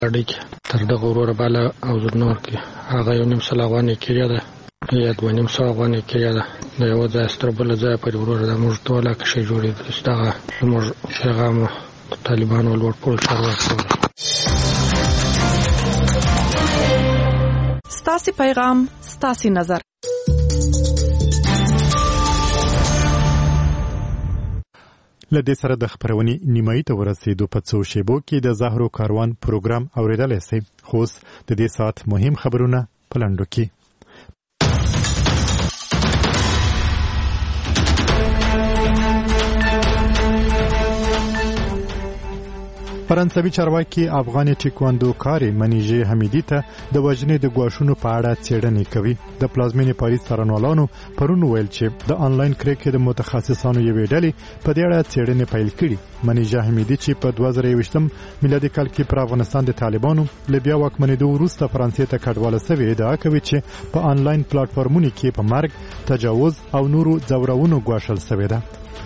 اړیکې تر دغه وروره بالا او نور کې هغه 1.5 سل افغانۍ کرایه ده یا 2.5 سل افغانۍ کرایه ده د یو ځای ستر بل ځای پر وروره د موږ ټول کې جوړېدل دغه موږ پیغام طالبانو لوړ پول چارواکو ستاسي پیغام ستاسي نظر. لدې سره د خبرونې نیمایي ته ورسېدو. په څو شیبو کې د زهرو کاروان پروګرام اوریدلای شئ. خو د دې ساعت مهم خبرونه په لنډو کې. فرانسوي چارواکي افغان ټیکواندوکارې منیژې حمیدي ته د وژنې د ګواښونو په اړه څېړنې کوي. د پلازمینې پاریس څارنوالانو پرون ویل چې د آنلاین کرکې د متخصصانو یوې ډلې په دې اړه څېړنې پیل کړي. منیژې حمیدي چې په 2021 میلادي کال کې پر افغانستان د طالبانو له بیا واکمنېدو وروسته فرانسې ته کډواله شوې ادعا کوي چې په آنلاین پلیټفارمونو کې په مرګ، تجاوز او نورو ځورونو ګواښل شوې ده.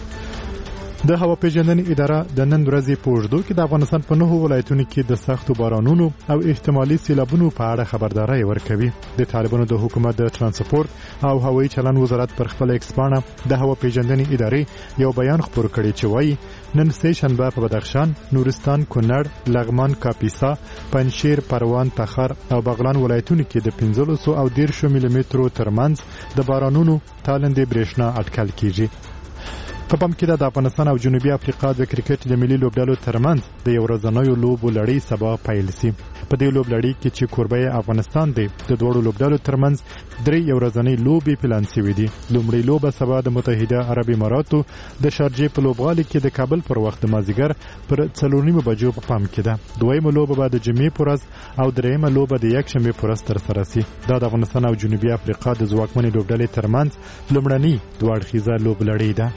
د هوا پیژندنې اداره د نن ورځې په اوږدو کې د افغانستان په 9 ولایتونو کې د سختو بارانونو او احتمالي سیلابونو په اړه خبرداري ورکوي. د طالبانو د حکومت د ترانسپورت او هوایي چلند وزارت پر خپل ایکس پاڼه د هوا پیژندنې ادارې یو بیان خپور کړی چې وایي نن سه شنبه په بدخشان، نورستان، کونړ، لغمان، کاپیسا، پنجشیر، پروان، تخار او بغلان ولایتونو کې د 15 او 10 ملي مترو ترمنځ د بارانونو تالندې برېښنا اټکل کیږي. په پام کې د افغانستان او جنوبي افریقا د کرکټ د ملي لوبډلو ترمنځ د یو ورځنیو لوبو لړۍ سبا پیل شي. په دې لوبلړۍ کې چې کوربه افغانستان دی د دوړو لوبډلو ترمنځ 3 یو ورځنۍ لوبې پلان شوې دي. لومړی لوبه سبا د متحده عرب اماراتو د شارجې په لوبغالي کې د کابل پر وخت د مازیګر پر 4:30 بجو په پام کې ده. دویمه لوبه به د جمعې پر ورځ او دریمه لوبه د یکشنبه پر ورځ ترسره شي. دا د افغانستان او جنوبي افریقا د ځواکمنې لوبډلې ترمنځ لومړنۍ دوه اړخیزه لوبلړۍ ده.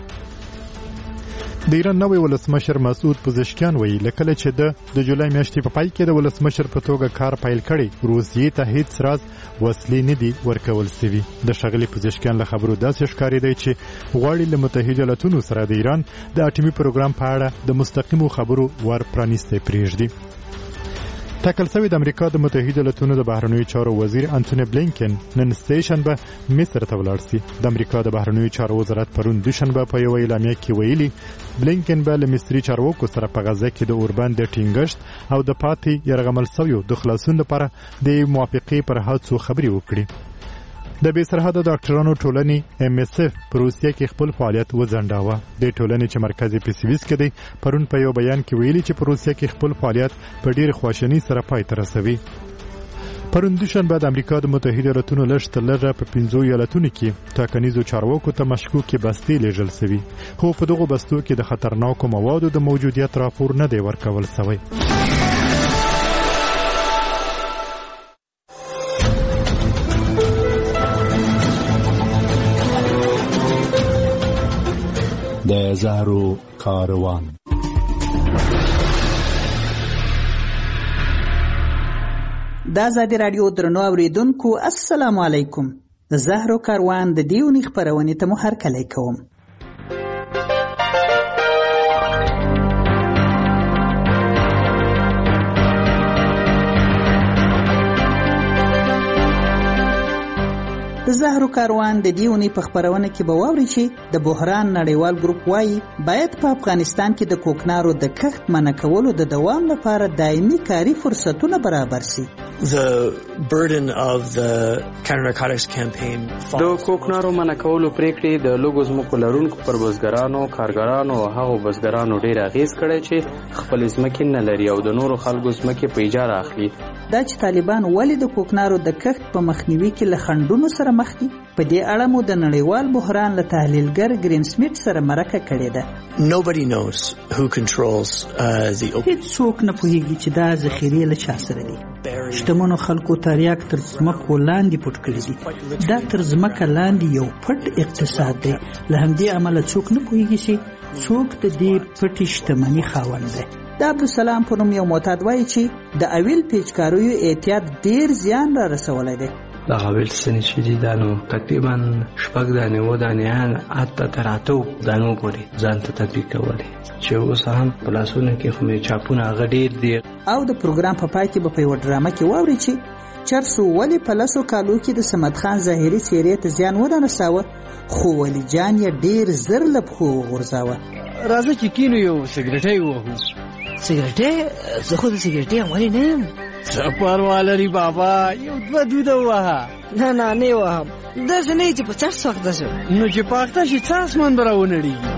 د ایران نوې ولسمشر مسعود پزشکیان وایي لکه چې د جولای میاشتې په پای کې د ولسمشر په توګه کار پیل کړي روسیې ته هیڅ راز وسلې نه دي ورکول شوي. د ښاغلي پزشکیان له خبرو داسې ښکارېدی چې غواړي له متحده ایالتونو سره د ایران د اټومي پروګرام په اړه د مستقیمو خبرو ور پرانیستی پرېږدي. ټاکل شوی د امریکا د متحده ایالتونو د بهرنیو چارو وزیر انټونی بلینکن نن سه شنبه مصر ته ولاړ شي. د امریکا د بهرنیو چارو وزارت پرون دوشنبه په یو اعلامیه کې ویلي بلینکن به له مصري چارواکو سره په غزه کې د اوربند د ټینګښت او د پاتې یرغمل شویو د خلاصون لپاره د موافقې پر هڅو خبرې وکړي. د بې سرحده ډاکټرانو ټولنې MSF په روسیه کې خپل فعالیت وځنډاوه. د ټولنې چې مرکز یې په سویس کې دی پرون په یو بیان کې ویلي چې په روسیه کې خپل فعالیت په ډېر خواشینۍ سره پای ته رسوي. پرون دوشنبه د امریکا د متحده ایالتونو لږ تر لږه په 15 ایالتونو کې ټاکنیزو چارواکو ته مشکوکې بستې لیږل شوي، خو په دغو بستو کې د خطرناکو موادو د موجودیت راپور نه دی ورکول شوی. د زهرو کاروان. د آزادي راډیو درنو اوریدونکو السلام علیکم. د زهرو کاروان د دې اونۍ خپرونې ته مو هرکلی کوم. د زهرو کاروان د دې اونۍ په خپرونه کې به واورئ چې د بحران نړیوال ګروپ وایي باید په افغانستان کې د کوکنارو د کښت منع کولو د دوام لپاره دایمي کاري فرصتونه برابر شي. The burden of the counter-narcotics campaign د کوکنارو منع کولو پریکړې د لوګو ځمکو لرونکو پر بزګرانو، کارګرانو او هغو بزګرانو ډېر اغېز کړی چې خپل ځمکې نه لري او د نورو خلکو ځمکې په اجاره اخلي. دا چې طالبان ولې د کوکنارو د کښت په مخنیوي کې له خنډونو سره مخ دي، په دې اړه مو د نړیوال بحران له تحلیلګر ګرین سمیت سره مرکه کړې ده. Nobody knows who controls the هیڅ څوک نه پوهیږي چې دا ذخیرې له چا سره دي. شتمنو خلکو تریاک تر ځمکو لاندې پټ کړي دي. دا تر ځمکه لاندې یو پټ اقتصاد دی. له همدې امله څوک نه پوهیږي چې څوک د دې پټې شتمنۍ خاوند دی. د عبدالسلام په نوم یو معتاد وایي چې د اویل پیچکاریو احتیاط ډیر زیان را رسولی دی. دغه ویلسن چې دي دا نو تقریبا 6 دانې و دانې حتی تر 8 دانو پورې ځان ته تطبیق کولی چې اوس هم په لاسونو کې خو مې چاپونه هغه ډېر دي. او د پروګرام په پای کې به په یوه ډرامه کې واورئ چې چرسو ولې په لسو کالو کې د صمد خان ظاهري څېرې ته زیان ونه رساوه خو ولی جان یې ډېر زر له پښو وغورځاوه. راځه چې کینو یو سګرټی ووهو. سګرټی؟ زه خو د سګرټۍ عملي نه یم. څه پروا لري بابا، یو 2 دوده ووهه. نه نه وهم، داسې نه چې په چرس وخته شو. نو چې پاخته شي څه اسمان به راونړېږي.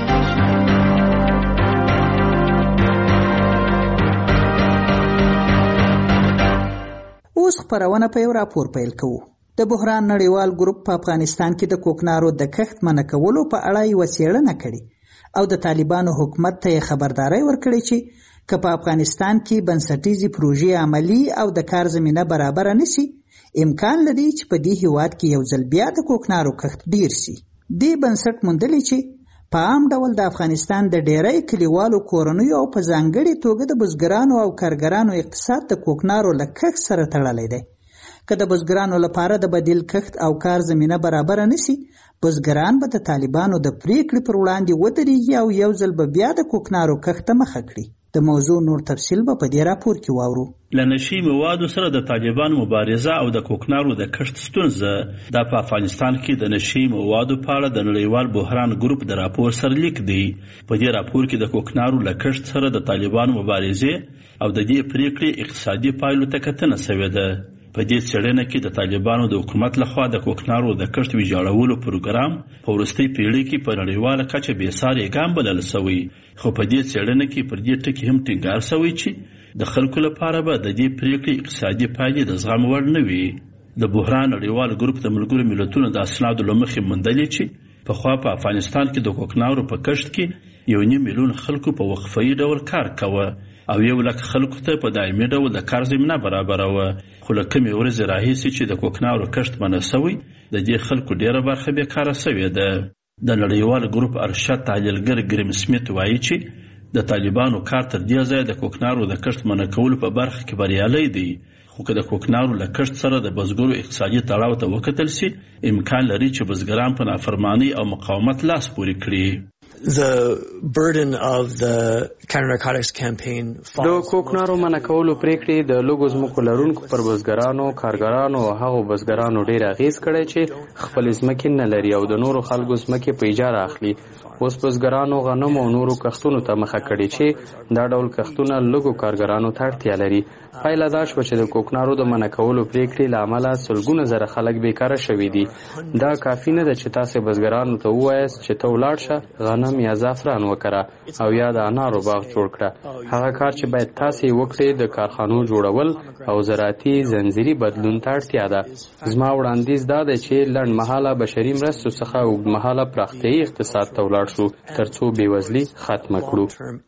اوس خپرونه په یو راپور پیل کوو. د بحران نړیوال ګروپ په افغانستان کې د کوکنارو د کښت منع کولو په اړه یوه څېړنه کړې او د طالبانو حکومت ته یې خبرداری ورکړې چې که په افغانستان کې بنسټیزې پروژې عملي او د کار زمینه برابره نشي، امکان لري چې په دې هیواد کې یو ځل بیا د کوکنارو کښت ډیر شي. دې بنسټ موندلی چې په عام ډول د افغانستان د ډیری کلیوالو کورنیو او په ځانګړې توګه د بزګرانو او کارګرانو اقتصاد د کوکنارو له کښت سره تړلی دی. که د بزګرانو لپاره د بدیل کښت او کار زمینه برابره نشي، بزګران به د طالبانو د پریکړې پر وړاندې ودرېږي او یو ځل به بیا د کوکنارو کښت ته مخه کړي. د موضوع نور تفصیل به په دې راپور کې واورو. له نشي موادو سره د طالبانو مبارزه او د کوکنارو د کښت ستونزه د افغانستان کې د نشي موادو په اړه د نړیوال بحران ګروپ د راپور سرلیک دی. په دې راپور کې د کوکنارو له کښت سره د طالبانو مبارزه او د دې پریکړې اقتصادي پایلو ته کتنه شوې ده. په دې څېړنه کې د طالبانو د حکومت لخوا د کوکنارو د کښت ویجاړولو پروګرام په وروستۍ پیړۍ کې په نړیواله کچه بېسارې ګام بلل شوی، خو په دې څېړنه کې پر دې ټکي هم ټینګار شوی چې د خلکو لپاره به د دې پریکړې اقتصادي پایلې د زغم وړ نه وي. د بحران نړیوال ګروپ د ملګرو ملتونو د اسنادو له مخې موندلې چې پخوا په افغانستان کې د کوکنارو په کښت کې 1.5 میلیون خلکو په وقفه‌یي ډول کار کوه او 1 لک خلکو ته په دایمي ډول د کار زمینه برابروه. خو له کمې ورځې راهیسې چې د کوکنارو کښت منع شوی، د دې خلکو ډېره برخه بېکاره شوې ده. د نړیوال ګروپ ارشد تحلیلګر ګریم سمیت وایي چې د طالبانو کار تر دې ځایه د کوکنارو د کښت منع کولو په برخه کې بریالی دی. خو که د کوکنارو له کښت سره د بزګرو اقتصادي تړاو ته وکتل شي، امکان لري چې بزګران په نافرمانۍ او مقاومت لاس پورې کړي. The burden of the counter-narcotics campaign د کوکنارو منع کولو پریکړې د لږو ځمکو لرونکو پر بزګرانو، کارګرانو او هغو بزګرانو ډېر اغېز کړی چې خپل ځمکې نه لري او د نورو خلکو ځمکې په اجاره اخلي. اوس بزګرانو غنم او نورو کښتونو ته مخه کړې چې دا ډول کښتونه لږو کارګرانو ته اړتیا لري. پایله دا شوه چې د کوکنارو د منع کولو پریکړې له امله سلګونه زره خلک بیکاره شوي دي. دا کافي نه ده چې تاسې بزګرانو ته ووایاست چې ته ولاړ شه غنم یا زعفران وکړه او یا د انارو باغ جوړ کړه. هغه کار چې باید تاسې وکړئ د کارخانو جوړول او زراعتي زنځیري بدلون ته اړتیا ده. زما وړاندیز دا دی چې لنډمهاله بشري مرستو څخه اوږدمهاله پراختیایي اقتصاد ته ولاړ شو ترڅو بېوزلي ختمه کړو.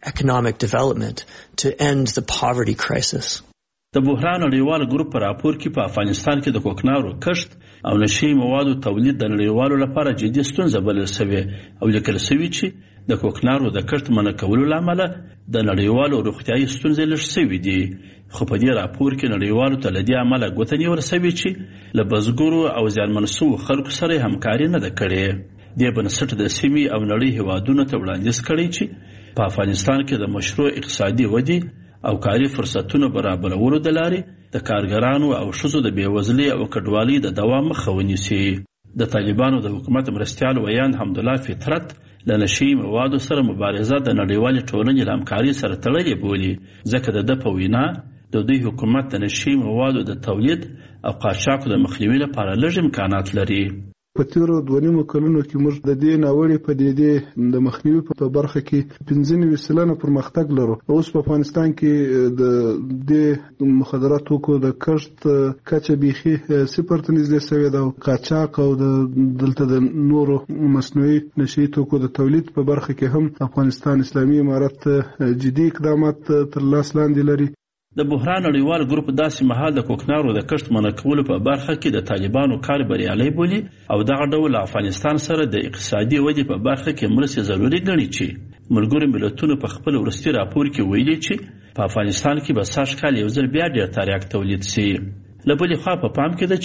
د بحران نړیوال ګروپ په راپور کې په افغانستان کې د کوکنارو کښت او نشي موادو تولید د نړیوالو لپاره جدي ستونزه بلل شوې او لیکل شوي چې د کوکنارو د کښت منع کولو له امله د نړیوالو روغتیایي ستونزې لږ شوي دي. خو په دې راپور کې نړیوالو ته له دې امله ګوته نیول شوې چې له بزګرو او زیانمن شوو خلکو سره همکاري نه ده کړې. دې بنسټ د سیمې او نړۍ هیوادونو ته وړاندیز کړی چې په افغانستان کې د مشروع اقتصادي ودې او کاري فرصتونو برابرولو د لارې د کارګرانو او ښځو د بېوزلۍ او کډوالۍ د دوام مخه ونیسي. د طالبانو د حکومت مرستیال ویاند حمدالله فطرت له نشي موادو سره مبارزه د نړیوالې ټولنې له همکارۍ سره تړلې بولي، ځکه د ده په وینا د دوی حکومت د نشي موادو د تولید او قاچاقو د مخنیوي لپاره لږ امکانات لري. په تیرو 2.5 کلونو کې موږ د دې ناوړې پدیدې د مخنیوي په برخه کې 95% پرمختګ لرو. اوس په افغانستان کې د دې مخدرات توکو د کښت کچه بیخي 0 ته نږدې شوې ده او قاچاق او دلته د نورو مصنوعي نشي توکو د تولید په برخه کې هم افغانستان اسلامي امارت جدي اقدامات تر لاس لاندې لري. د بحران نړیوال ګروپ داسې مهال د کوکنارو د کښت منع کولو په برخه کې د طالبانو کار بریالی بولي او دغه ډول افغانستان سره د اقتصادي ودې په برخه کې مرستې ضروري ګڼي چې ملګرو ملتونو په خپل وروستي راپور کې ویلي چې په افغانستان کې به سږ کال یو ځل بیا ډېر تریاک تولید شي. له بلې خوا په پام کې ده چې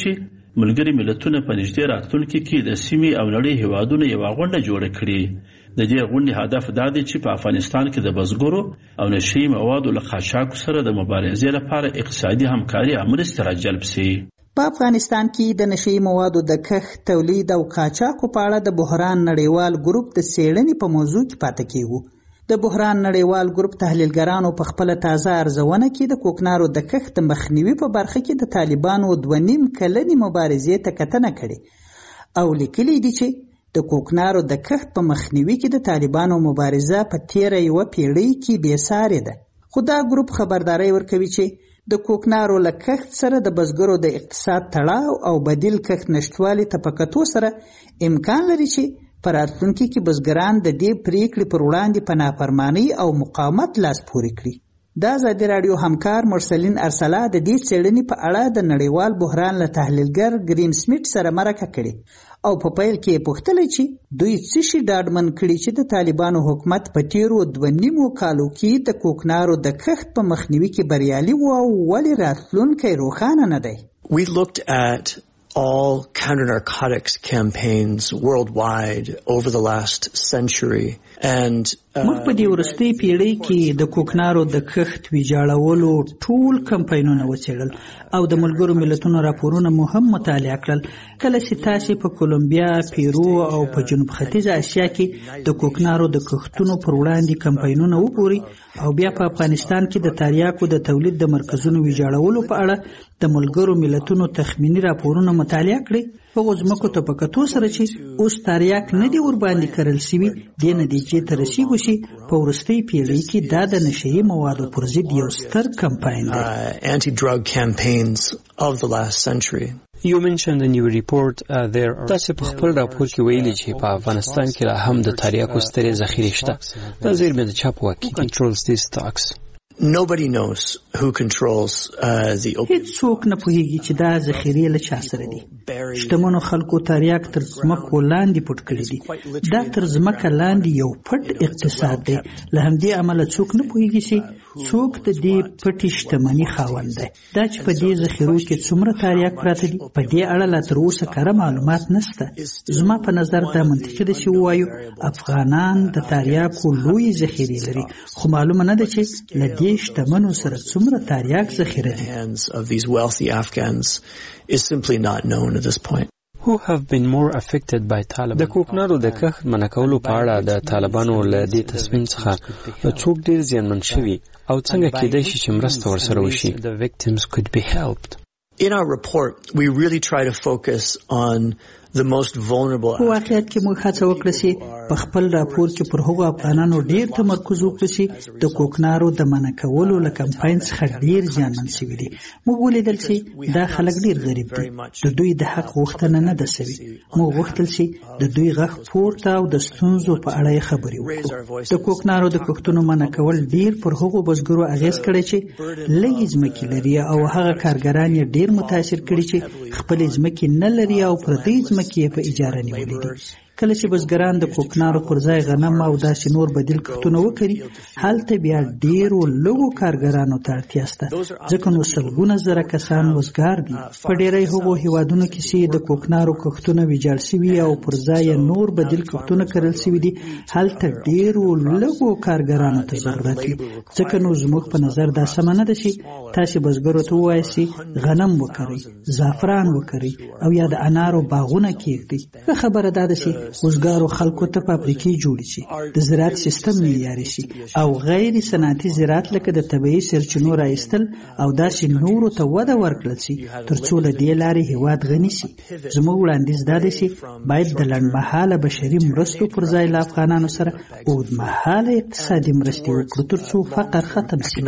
ملګري ملتونه په نږدې راتلونکي کې د سیمې او نړۍ هیوادونو یوه غونډه جوړه کړي. د دې غونډې هدف دا دی چې په افغانستان کې د بزګرو او نشي موادو له قاچاق سره د مبارزې لپاره اقتصادي همکاري او مرستې راجلب شي. په افغانستان کې د نشي موادو د کښت، تولید او قاچاق په اړه د بحران نړیوال ګروپ د څېړنې په موضوع کې پاتې کیږو. د بحران نړیوال ګروپ تحلیلګرانو په خپل تازه ارزونه کې د کوکنارو د کښت مخنیوي په برخه کې د طالبانو 2.5 کلنې مبارزې ته کتنه کړې او لیکلي دي چې د کوکنارو د کښت په مخنیوي کې د طالبانو مبارزه په تیره یوه پیړۍ کې بې سارې ده. خو دا ګروپ خبرداری ورکوي چې د کوکنارو له کښت سره د بزګرو د اقتصاد تړاو او بدیل کښت نشټوالي ته په کتو سره امکان لري چې په راتلونکي کې بزګران د دې پریکړې پر وړاندې په نافرمانۍ او مقاومت لاس پورې کړي. د ازادي راډیو همکار مرسلین ارسلا د دې څېړنې په اړه د نړیوال بحران له تحلیلګر ګرین سمیت سره مرکه کړې او په پیل کې یې پوښتلې چې دوی څه شي ډاډمن کړي چې د طالبانو حکومت په تیرو 2.5 کالو کې د کوکنارو د کښت په مخنیوي کې بریالي و او ولې راتلونکی روښانه نه دی. We looked at all counter-narcotics campaigns worldwide over the last century and موږ په دې وروستۍ پیړۍ کې د کوکنارو د کښت ویجاړولو ټول کمپاینونه وڅېړل او د ملګرو ملتونو راپورونه مو هم مطالعه کړل. کله چې تاسې په کولومبیا، پیرو او په جنوب ختیځه اسیا کې د کوکنارو د کښتونو پر وړاندې کمپاینونه وګورئ او بیا په افغانستان کې د تریاکو د تولید د مرکزونو ویجاړولو په اړه د ملګرو ملتونو تخمینی راپورونه مطالعه کړئ، هغو ځمکو ته په کتو سره چې اوس تریاک نه دي ورباندې کرل سوي دې نتیجې ته رسیږو چې په وروستۍ پیړۍ کې دا د نشهیي موادو پر ضد یو ستر کمپاین دی. Anti-drug campaigns of the last century. You mentioned in your report there are تاسو په خپل راپور کې ویلي چې په افغانستان کې لا هم د تریاکو سترې ذخیرې شته. دا زیرمې د چا په واک کې controls these stocks. Nobody knows who controls the opium. هیڅ څوک نه پوهیږي چې دا ذخیرې له چا سره دي. شتمنو خلکو تریاک تر ځمکو لاندې پټ کړي دي. دا تر ځمکه لاندې یو پټ اقتصاد دی. له همدې امله څوک نه پوهیږي چې څوک د دې پټې شتمنۍ خاوند دی. دا چې په دې ذخیرو کې څومره تریاک پراته دي په دې اړه لا تر اوسه کره معلومات نشته. زما په نظر دا منطقي ده چې ووایو افغانان د تریاکو لویې ذخیرې لري، خو معلومه نه ده چې له دې شتمنو سره څومره تریاک ذخیره دي. Who have been more affected by Taliban? د کوکنارو د کښت منع کولو په اړه د طالبانو له دې تصمیم څخه څوک ډېر زیانمن شوي او څنګه کېدای شي چې مرسته ورسره وشي. The victims could be helped. In our report, we really try to focus on the most vulnerable. په واقعیت کې موږ هڅه وکړه چې په خپل راپور کې پر هغو افغانانو ډېر تمرکز وکړو چې د کوکنارو د منع کولو له کمپاین څخه ډېر زیانمن شوي دي. موږ ولیدل چې دا خلک ډېر غریب دي، د دوی د حق غوښتنه نه ده شوې. موږ غوښتل چې د دوی غږ پورته او د ستونزو په اړه یې خبرې وکړو. د کوکنارو د کښتونو منع کول ډېر پر هغو بزګرو اغېز کړی چې لږې ځمکې لري او هغه کارګران یې ډېر متاثر کړي چې خپلې ځمکې نه لري او پردۍ ځمکې په اجاره نیولې دي. کله چې بزګران د کوکنارو پر ځای غنم او داسې نور بدیل کښتونه وکړي، هلته بیا ډېرو لږو کارګرانو ته اړتیا شته، ځکه نو سلګونه زره کسان وزګار دي. په ډېری هغو هیوادونو کې چې د کوکنارو کښتونه ویجاړ شوي او پر ځای نور بدیل کښتونه کرل شوي دي، هلته ډېرو لږو کارګرانو ته ضرورت وي. ځکه نو زموږ په نظر دا سمه نه ده چې تاسې بزګرو ته ووایئ چې غنم وکرئ، زعفران وکرئ او یا د انارو باغونه کېږدئ. ښه خبره دا ده چې وزګارو خلکو ته فابریکې جوړې شي، د زراعت سیستم معیاري شي او غیر صنعتي زراعت لکه د طبیعي سرچینو رایستل او داسې نورو ته وده ورکړل شي ترڅو له دې لارې هیواد غني شي. زموږ وړاندیز دا دی چې باید د لنډمهاله بشري مرستو پر ځای له افغانانو سره اوږدمهاله اقتصادي مرستې وکړو ترڅو فقر ختم شي.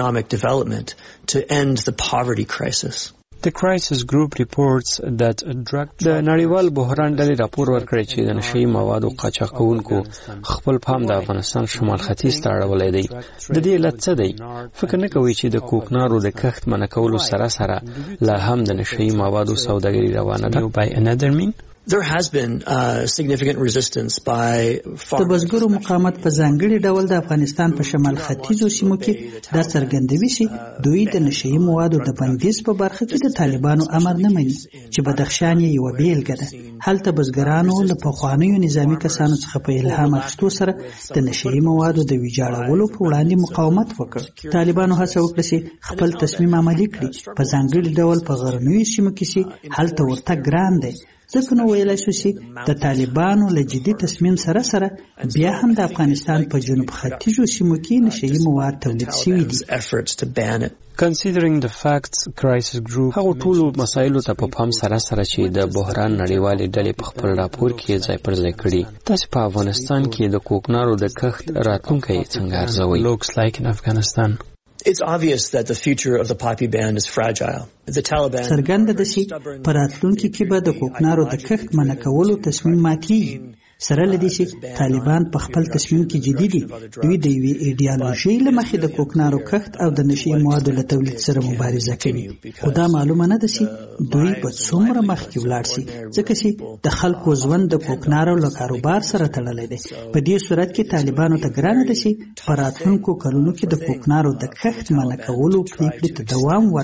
The crisis group reports that د نړیوال بحران ډلې راپور ورکړی چې د نشهیي موادو قاچاقونکو خپل پام د افغانستان شمال ختیځ ته اړولی دی. د دې علت څه دی؟ فکر نه کوئ چې د کوکنارو د کښت منع کولو سره سره لا هم د نشهیي موادو سوداګري روانه ده؟ By another mean? There has been significant resistance by د بزګرو مقاومت په ځانګړي ډول د افغانستان په شمال ختیځو سیمو کې دا څرګندوي چې دوی د نشئی موادو د بندیز په برخه کې د طالبانو امر نه مني چې بدخشان یې یوه بیلګه ده. هلته بزګرانو له پخوانیو نظامي کسانو څخه په الهام اخیستو سره د نشئی موادو د ویجاړولو په وړاندې مقاومت وکړ. طالبانو هڅه وکړه چې خپل تصمیم عملي کړي، په ځانګړي ډول په غرنیو سیمو کې چې هلته ورته ګران دی. ځکه نو ویلای شو چې د طالبانو له جدي تصمیم سره سره بیا هم د افغانستان په جنوب ختیځو سیمو کې نشئی مواد تولید شوي دي. Considering the facts, crisis group هغه ټولو مسایلو ته په پام سره سره چې د بحران نړیوالې ډلې په خپل راپور کې ځای پر ځای کړي، تاسو په افغانستان کې د کوکنارو د کښت راتلونکی څنګه ارزوئ؟ Looks like in Afghanistan. It's obvious that the future of the poppy ban is fragile. The Taliban څرګنده ده چې په راتلونکي کې به د کوکنارو د کښت منع کولو تصمیم ماتېږي. سره له دې چې طالبان په خپل تصمیم کې جدي دي، دوی د یوې ایډیالوژۍ له مخې د کوکنارو کښت او د نشئی موادو له تولید سره مبارزه کوي. خو دا معلومه نه ده چې دوی به څومره مخکې ولاړ شي، ځکه چې د خلکو ژوند د کوکنارو له کاروبار سره تړلی دی. په دې صورت کې طالبانو ته ګرانه ده چې په راتلونکو کلونو کې د کوکنارو د کښت منع کولو پریکړې ته دوام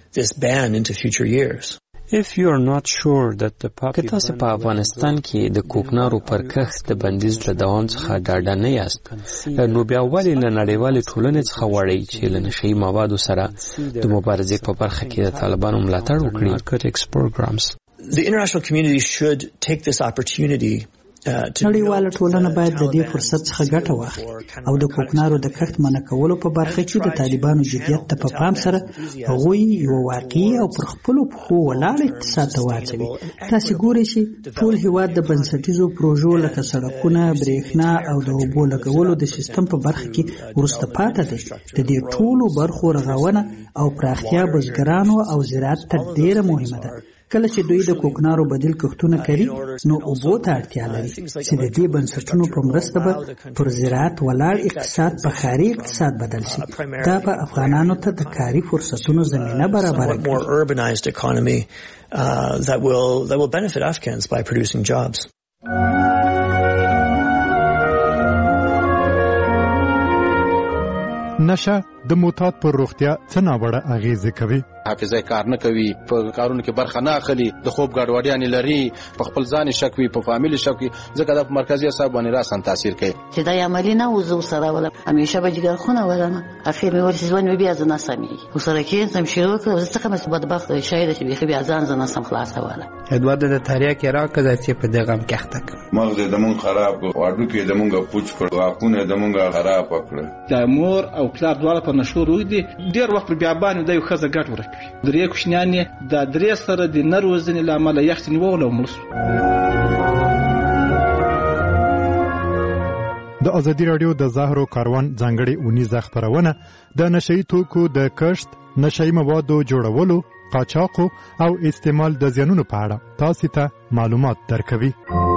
ورکړي. If you are not sure that the poppy که تاسو په افغانستان کې د کوکنارو پر کښت د بندیز له دوام څخه ډاډه نه یاست، نو بیا ولې له نړیوالې ټولنې څخه غواړئ چې له نشئی موادو سره د مبارزې په برخه کې د طالبانو ملاتړ وکړي؟ The international community should take this opportunity نړیواله ټولنه باید د دې فرصت څخه ګټه واخلي او د کوکنارو د کښت منع کولو په برخه کې د طالبانو جدیت ته په پام سره هغوی یو واقعي او پر خپلو پښو ولاړ اقتصاد ته واچوي. تاسو ګورئ چې ټول هیواد د بنسټیزو پروژو لکه سړکونه، برېښنا او د اوبو لګولو د سیستم په برخه کې وروسته پاتې دی. د دې ټولو برخو رغونه او پراختیا بزګرانو او زراعت ته ډیره مهمه ده. کله چې دوی د کوکنارو بدیل کښتونه کوي نو اوبو ته اړتیا لري چې د دې بنسټونو په مرسته به پر زراعت ولاړ اقتصاد په ښاري اقتصاد بدل شي. دا به افغانانو ته د کاري فرصتونو زمینه برابره کړي. That will benefit Afghans by producing jobs. نشه د معتاد پر روغتیا څه ناوړه اغیزه کوي؟ حافظه کار نه کوي، په کارونو کې برخه نه اخلي، د خوب ګډوډیانې لري، په خپل ځان شک وي، په فامیل شک وي، ځکه د مرکزي اعصاب باندې راسن تاثیر کوي. چې دا عملی نه وزو سره ولا همیشه به جګر خونه ولنه اخر مې ورسې ځوان مې بیا ځنه سمي وسره کې سم شروع کړ ځکه مې بدبخت شاید چې بیا ځان ځنه سم خلاص ولا ادوار د تاریخ کې راکړه چې په دغه کښته مغز د مون خراب واډو کې د مونږه پوچ کړ واکونه د مونږه خراب کړ. د مور او پلار دواړه په نشو روي دي ډیر وخت بیا باندې د یو خزه ګټ ورکوي. درې کوشنیان د درې سره د نروزنې لامل یخت نیول او ملس. د ازادي رادیو د زهرو کاروان ځانګړي اونیزه خبرونه د نشئی توکو د کښت، نشئی موادو جوړولو، قاچاق او استعمال د زیانونو په اړه تاسو ته معلومات درکوي.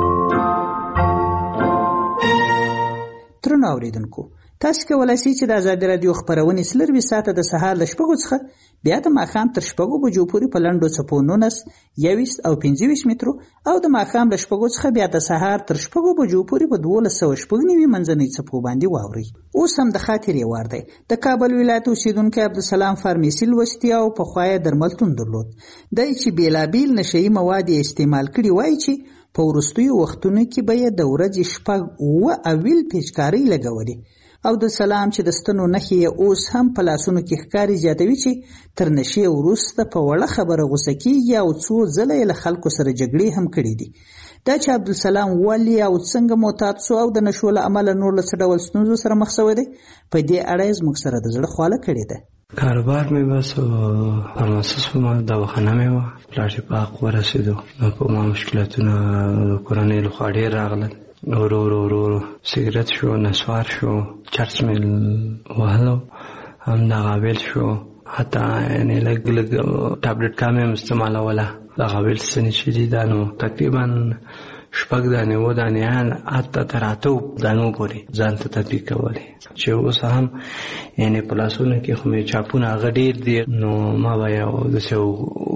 ترنو اوریدونکو، تاسو کولای شئ چې د ازادي رادیو خبرونه سلروي ساعته د سهار ل 8 څخه بیا د ماښام تر 8 بجو پورې په لنډو څپو 19 21 او 25 مترو او د ماښام ل 8 څخه بیا د سهار تر 8 بجو پورې په 1290 منځنۍ څپو باندې واوري. اوس هم د خاطرې وار دی. د کابل ولایت اوسیدونکو عبدالسلام فارمیسی لوستی او په خوایه درملتون درلود. د چې بیلابیل نشئی مواد استعمال کړي وای چې په ورستیو وختونو کې به د ورځې شپږ او اویل پیچکاری لګولي. عبدالسلام چې د ستنو نښې اوس هم په لاسونو کې ښکاري زیاتوي چې تر نشې وروسته په وړه خبره غوسه کېږي او څو ځله یې له خلکو سره جګړې هم کړي دي. دا چې عبدالسلام ولې او څنګه معتاد سو او د نشو له امله نور له څه ډول ستونزو سره مخ شوی دی، په دې اړه یې زموږ سره د زړه خواله کړې ده. کاروبار مې بس پرماسس ما دواخانه مې وه، پلار چې پاک ورسېدو نو په ما مشکلاتونه د کورنۍ لخوا ډېر راغلل. ورو سیګرټ شو، نسوار شو، چرس مې وهلو، هم د غابل شو، حتی یعنې لږ ټابلټ کامې هم استعمالوله. د غابل څه چې دي دا نو تقریبا 6 دانې و دانې حتی تر 8 دانو پورې ځان ته تطبیق کولی چې اوس هم یعنې په لاسونو کې خو مې چاپونه هغه ډېر دي. نو ما به یو داسې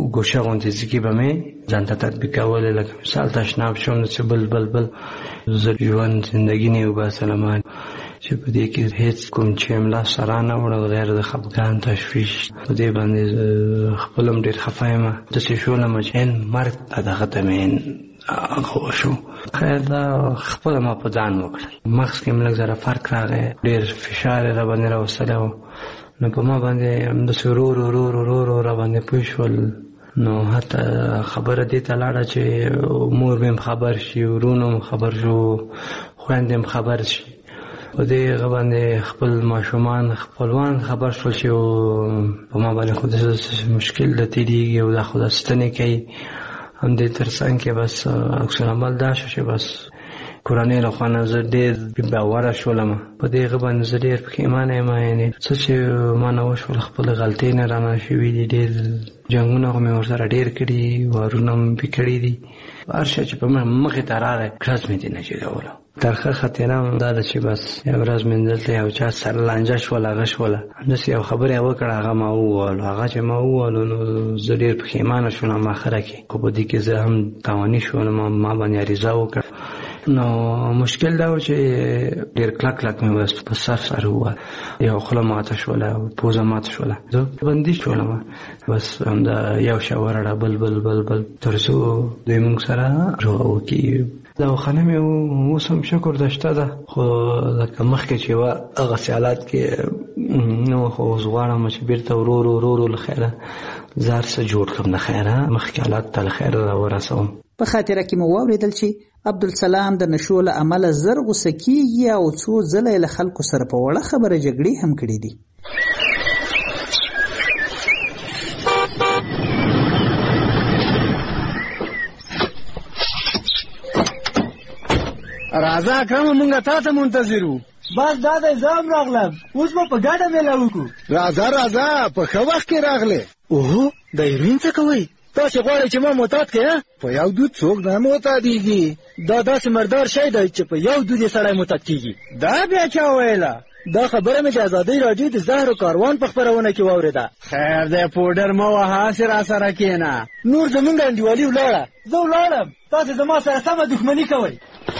ګوشه غوندې ځکې به مې ځان ته تطبیقولې لکه مثال تشناب شوم چې بل زه ژوند زندګي نه وباسلم چې په دې کې هیڅ کوم چې املا سره نه وړه غیر د خفګان تشویش په دې باندې خپلم ډېر خفه یم داسې شولم چې مرګ ته دغه ته مې هغه شو خیر دا خپله ما په ځان وکړل مغز کې مې لږ ذره فرق راغی ډېر فشار یې راباندې راوستلی و نو په ما باندې همداسې ورو را باندې پوه شول نو حتی خبره دې ته لاړه چې مور مې هم خبر شي ورونو هم خبر شو خویندې هم خبر شي په دې هغه باندې خپل ماشومان خپلوان خبر شول چې په ما باندې خو داسې مشکل د تېرېږي او دا خو دا ستنې کوي همدې تر څنګ کې بس عکس العمل دا شو چې بس کورنۍ له خوا نه زه ډېر باوره شولم په دې هغه باندې زه ډېر پښیمانه یم یعنې څه چې ما نه وشول خپلې غلطۍ نه رانه شوي دي ډېر جنګونه خو مې ورسره ډېر کړي وارونه مې پې کړي دي هر شی چې په مخې ته راغی کرز مې دې نه جګولو ترخه خطره دا ده چې بس یو ورځ مې دلته یو چا سره لانجه شوله هغه شوله همداسې یو خبره یې وکړه هغه ما ووالو هغه چې ما ووالو نو زه ډېر پښیمانه شولم آخره کې خو په دې کې زه هم تاواني شولم ما باندې عریضه وکړه نو مشکل دا و چې ډېر کلک مې بس په سر ووال یو خوله ماته شوله پوزه ماته شوله زه بندي شولم بس همدا یو شی ورړه بل تر څو دوی موږ سره روغه وکړي دواخانه مې اوس هم شکر ده شته ده خو لکه مخکې چې وه هغسې حالات کې نو خو اوس غواړم چې بېرته ورو له خیره زه هر څه جوړ کړم د خیره مخکې حالات ته له خیره راورسوم په خاطره کې مو واورېدل چې عبدالسلام د نشو له امله زر غوسه کېږي او څو ځله له خلکو سره په وړه خبره جګړې هم کړې دي راځه اکرمه مونږ تا ته منتظر وو بس دا دی زه هم راغلم اوس به په ګډه میله وکړو راځه په ښه وخت کې راغلې اوهو د هیروین څه کوئ تاسې غواړئ چې ما معتاد کړې په یو دود څوک نه معتادېږي دا داسې مردار شی دی چې په یو دود یې سړی معتاد کېږي دا بیا چا ویله دا خبره مې د ازادۍ راډیو د زهرو کاروان په خپرونه کې واورېده خیر دی پوډر مه وهه هسې راسره کښېنه نور زمونږ انډیوالي ولاړه زه ولاړم تاسې زما سره سمه دښمني کوئ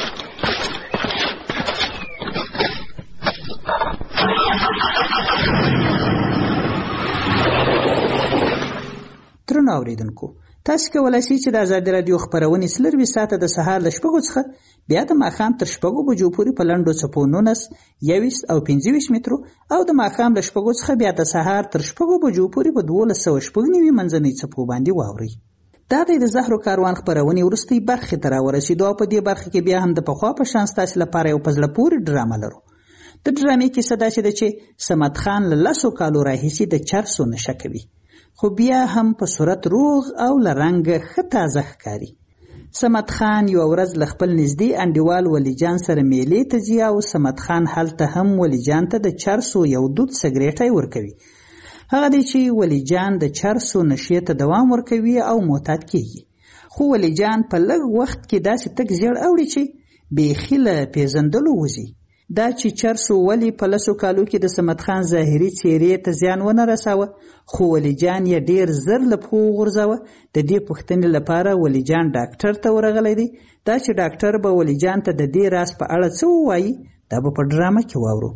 درنو اوریدونکو تاسو کولای شئ چې د ازادي رادیو خبرونه سلروي ساعته د سهار ل 8 څخه بیا د ماښام تر 8 بجو پورې په لنډو څپو 19 21 او 25 مترو او د ماښام ل 8 څخه بیا د سهار تر 8 بجو پورې په 1290 منځنۍ څپو باندې واوري دا د زهرو کاروان خبرونه ورستي برخه تر ورسېدو په دې برخه کې بیا هم د پخوا په شان تاسو لپاره یو پزله پورې ډرامه لرو د ډرامې کې صدا چې سمت خان له لاسو کالو راهیسي د چرسو نشه کوي خو بیا هم په صورت روغ او لرنګ ښه تازه ښکاري سمت خان یو ورځ له خپل نږدې انډیوال ولی جان سره میلې ته ځي او سمت خان هلته هم ولی جان ته د چرسو یو دود سګریټی ورکوي هغه دی چې ولی جان د چرسو نشې ته دوام ورکوي او معتاد کیږي خو ولی جان په لږ وخت کې داسې تک زیړ اوړي چې بیخي له پیژندلو وځي دا چې چرسو ولی په لسو کالو کې د سمت خان ظاهري څېرې ته زیان ونه رساوه خو ولی جان یې ډیر زر له پښو وغورځاوه د دې پوښتنې لپاره ولی جان ډاکټر ته ورغلی دی دا چې ډاکټر به ولی جان ته د دې راز په اړه څه ووایي دا به په ډرامه کې واورو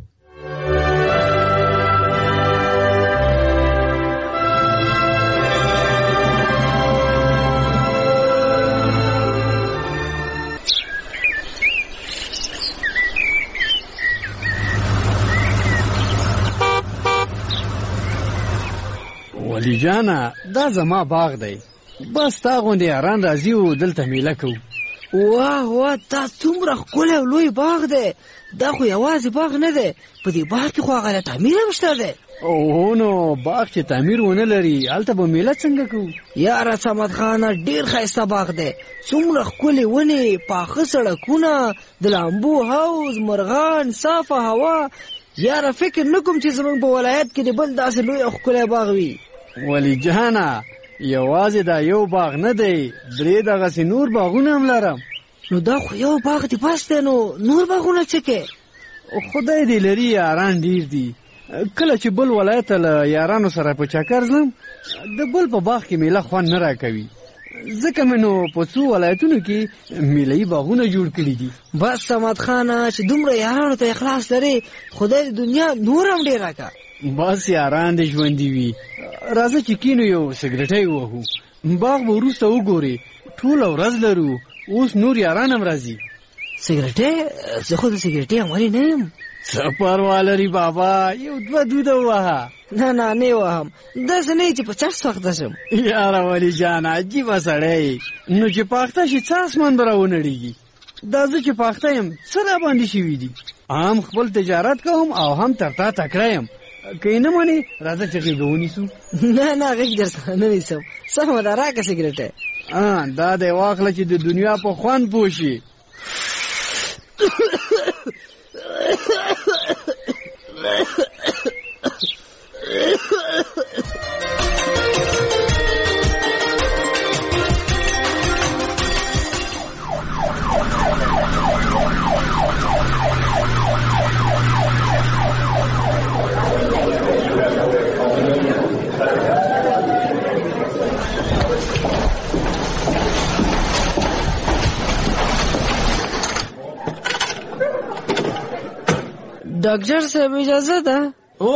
ولی جانا دا زما باغ دی بس تا غوندې یاران راځي او دلته میله کوو واه دا څومره ښکلی او لوی باغ دی دا خو یوازې باغ نه دی په دې باغ کې خو هغه له تعمیر هم شته دی اوه نو باغ چې تعمیر ونه لري هلته به میله څنګه کوو یاره صمد خانه ډېر ښایسته باغ دی څومره ښکلې ونې پاخه سړکونه د لامبو حوض مرغان صافه هوا یاره فکر نه کوم چې زموږ په ولایت کې د بل داسې لوی او ښکلی باغ وي ولی جانا یوازې دا یو باغ نه دی 3 دغسې نور باغونه هم لرم نو دا خو یو باغ دی بس دی نو نور باغونه څه کې خدای دې لري یاران ډیر دي کله چې بل ولایت له یارانو سره په چکر ځم د بل په باغ کې میله خوند نه راکوي، ځکه مې نو په څو ولایتونو کې میله‌یي باغونه جوړ کړي دي. بس صمد خانه چې دومره یارانو ته اخلاص لري، خدای د دنیا نور هم ډېر راکړه. بس یاران دې ژوندي وي. راځه چې کینو یو سګرټی ووهو، باغ به وروسته وګورې، ټوله ورځ لرو، اوس نور یاران هم راځي. سګرټی؟ زه خو د سګرټۍ عملي نه یم. څه پروا لري بابا، یو دوه دوده ووهه. نه وهم، داسې نه چې په چرس وخته شم. یاره ولي جان عجیبه سړی، نو چې پاخته شي څه اسمان به راونړېږي. دا زه چې پاخته یم څه راباندې شوي دي، هم خپل تجارت کوم او هم تر تا تکړه یم. که یې نه منې راځه چې غېږه ونیسو. نه غېږ درسره نه نیسم. سمه ده راکړه سګرټی. دا دی واخله چې د دنیا په خوند پوه شي. ډاکټر صاحب اجازه ده؟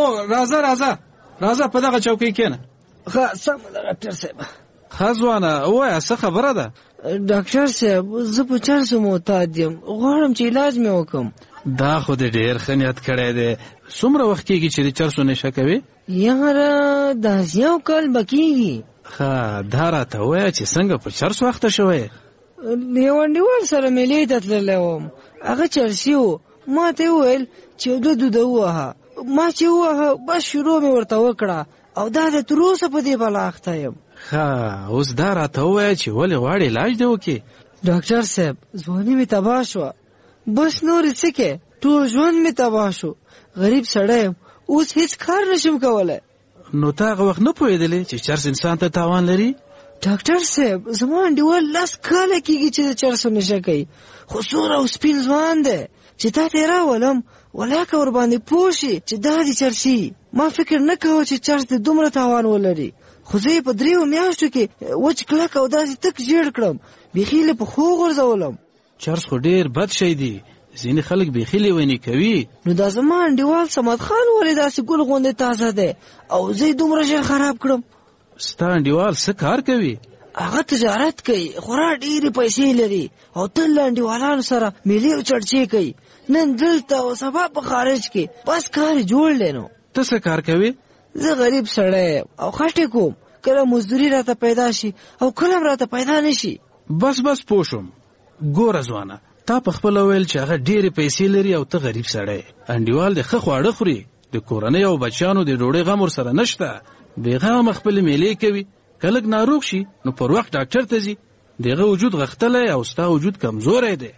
راځه په دغه چوکۍ کېنه. ښه سمه ده ډاکټر صاحب. ښه ځوانه ووایه څه خبره ده؟ ډاکټر صاحب زه په چرسو معتاد یم، غواړم چې علاج مې وکړم. دا خو دې ډېر ښه نیت کړی دی. څومره وخت کېږي چې د چرسو نشه کوې؟ یاره داسې یو کال به کېږي. ښه دا راته ووایه چې څنګه په چرس وخته شوی؟ یو انډیوال سره میلې ته تللی وم، هغه چرسي و. ما ته وویل چې دوه دوده ووهه. ما چې ووهه بس شروع مې ورته وکړه او دا د تر اوسه په دې بلا اخته یم. ښه اوس دا راته ووایه چې ولې غواړې علاج دې وکړې؟ ډاکټر صاحب ځواني مې تباه شوه، بس نورې څه کې ټول ژوند مې تباه شو. غریب سړی یم، اوس هیڅ کار نشم کولی. نو تا هغه وخت نه پوهېدلې چې چرس انسان ته تاوان لري؟ ډاکټر صاحب زما انډیوال 10 کاله کېږي چې د چرسو نشه کوي، خو سور او سپین ځوان دی چې تا ته یې راولم ولاکه ورباندې پوه شي چې دا دې چرسي. ما فکر نه کوه چې چرس دې دومره تاوان ولري، خو زه یې په 3 میاشتو کې وچ کلک او داسې تک ژیړ کړم، بیخي له پښو غورځولم. چرس خو ډېر بد شی دی، ځینې خلک بیخي لیوني کوي. نو دا زما انډیوال صمد خان ولې داسې ګل غوندې تازه دی او زه یې دومره ژر خراب کړم؟ ستا انډیوال څه کار کوي؟ هغه تجارت کوي، خورا ډېرې پیسې لري او تل له انډیوالانو سره میلې او چړچې کوي، نن دلته او سبا په خارج کې. بس کار یې جوړ دی. نو ته څه کار کوې؟ زه غریب سړی یم او خټې کوم، کله مزدوري راته پیدا شي او کله هم راته پیدا نه شي. بس پوه شوم. ګوره ځوانه، تا په خپله ویل چې هغه ډېرې پیسې لري او ته غریب سړی. انډیوال د ښه خواړه خوري، د کورنۍ او بچیانو د ډوډۍ غم ورسره نشته، بېغمه خپلې میلې کوي. کله ناروغ شي نو پر وخت ډاکټر ته ځي. دغه وجود غښتلی او ستا وجود کمزوری دی.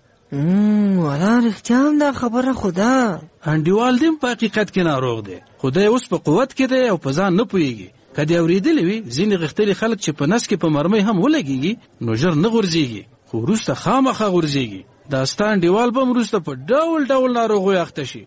والا رښتیا هم دا خبره خو ده. انډیوال دې په حقیقت کې ناروغ دی، خو دی اوس په قوت کې دی او په ځان نه پوهېږي. که دې اورېدلې وي ځینې غښتلي خلک چې په نس کې په مرمۍ هم ولګېږي نو ژر نه غورځېږي، خو وروسته خامخا غورځېږي. دا ستا انډیوال به هم وروسته په ډول ډول ناروغیو اخته شي.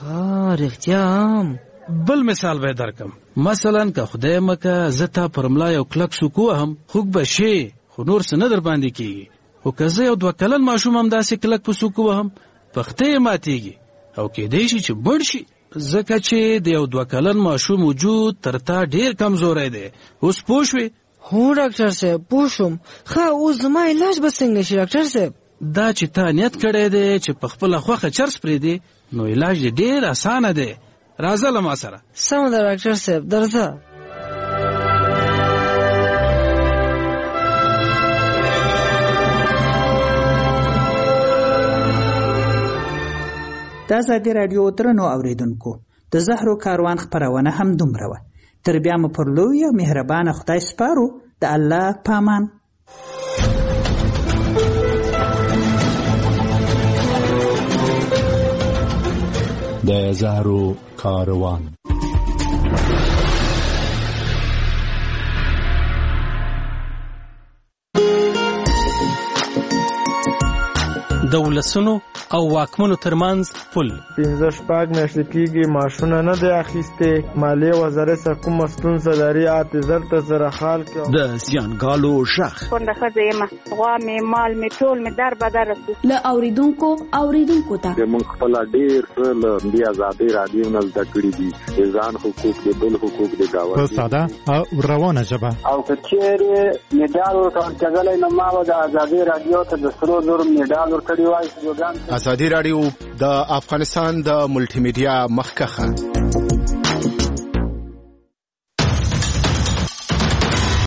رښتیا هم. بل مثال به درکم. مثلا که خدای مکه زه تا پر ملا یو کلک سوک وهم، خوږ به شې، خو نور څه نه در باندې کېږي. خو که زه یو 2 کلن ماشوم هم داسې کلک په سوک وهم، پښته یې ماتېږي او کېدی شي چې مړ شي، ځکه چې د یو 2 کلن ماشوم وجود تر تا ډېر کمزوری دی. اوس پوه شوې؟ هو ډاکټر صاحب پوه شوم. ښه اوس زما علاج به څنګه شي ډاکټر صاحب؟ دا چې تا نیت کړی دی چې په خپله خوښه چرس پرېږدې نو علاج دې ډېر اسانه دی. راځه له ما سره. سمه ده ډاکټر صاحب درځه. د ازادي راډیو درنو اوریدونکو، د زهرو کاروان خپرونه هم دومره وه. تر بیا مو پر لوی او مهربانه خدای سپارو. د الله پامان. د زهرو کاروان. د ولسونو او واکمنو ترمنځ پل. 15 میاشتې کېږي ماشونه نه دی اخیستې، مالیې وزارت سره کومه ستونزه لري، اعتذار ته سره حال کړه. د زیانګالو غږ کونډه ښځه یم، غوا مې مال مې ټول مې در بدر له اوریدونکو ته موږ خپل ډېر څه له دې ازادۍ راډیو نه زده کړي دي، د ځان حقوق د بل حقوق د گاونډي په ساده او روانه ژبه. او که چیرې میډال ورکول کېدلی نو ما به د ازادۍ راډیو ته د سرو زرو میډال ورکړی وای. ازادي راډیو د افغانستان د ملټي میډیا مخکښه